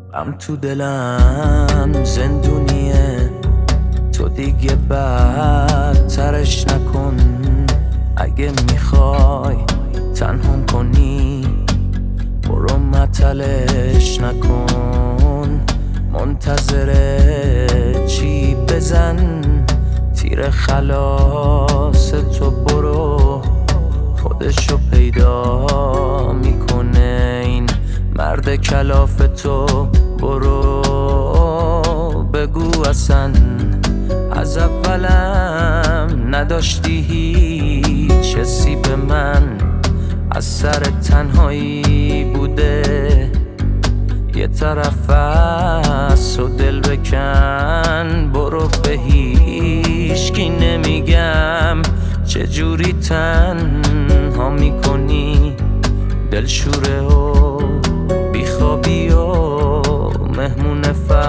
غم تو دلم زندونیه، تو دیگه بدترش نکن. اگه میخوای تنهام کنی برو مطلش نکن. منتظر چی بزن تیر خلاص تو، برو خودشو پیدا میکنه این مرد کلاف تو. برو بگو اصلا از اولم نداشتی هیچ حسی به من، از سر تنهایی بوده یه طرف از و دل بکن. برو به هیچکی نمیگم چجوری تنها میکنی، دلشوره و بیخوابی و مهمون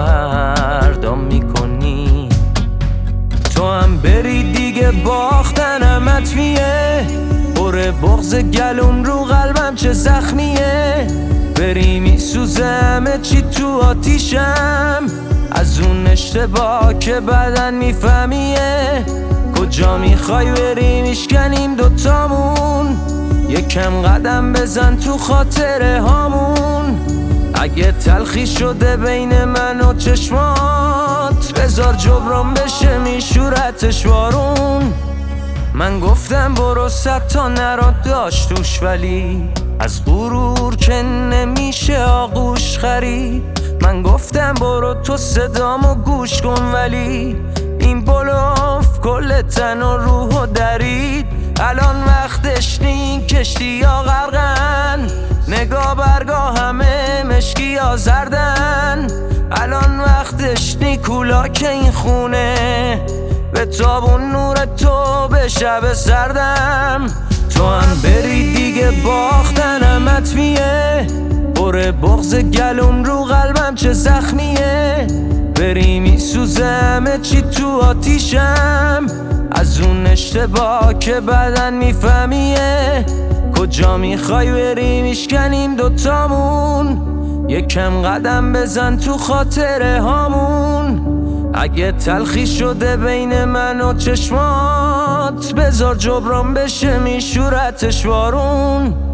فردا میکنی. تو هم بری دیگه باختنم حتمیه، بره بغض گلوم رو قلبم چه زخمیه. بری میسوزه همه چی تو آتیشم، از اون اشتباه که بعدن میفهمیه. کجا میخوای بری میشکنیم دوتامون، یکم قدم بزن تو خاطره هامون. اگه تلخی شده بین من و چشمات بذار جبران بشه میشورتش وارون. من گفتم برو 100 تا نرا داشت توش، ولی از غرور که نمیشه آغوش خرید. من گفتم برو تو صدامو گوش کن، ولی این بلوف کل تن و روحو درید. الان وقتش نی کشتی یا غرقن، نگاه برگاه همه مشکی یا زردن. الان وقتش نی کولا که این خونه به تابون نور تو به شب سردم. تو هم بری دیگه باختنم حتمیه، بره بغض گلوم رو قلبم چه زخمیه. بری میسوزه همه چی تو آتیشم، از اون اشتباه که بعدن میفهمیه. کجا میخوای بری میشکنیم دوتامون، یکم قدم بزن تو خاطره هامون. اگه تلخی شده بین من و چشمات بذار جبران بشه میشورتش وارون.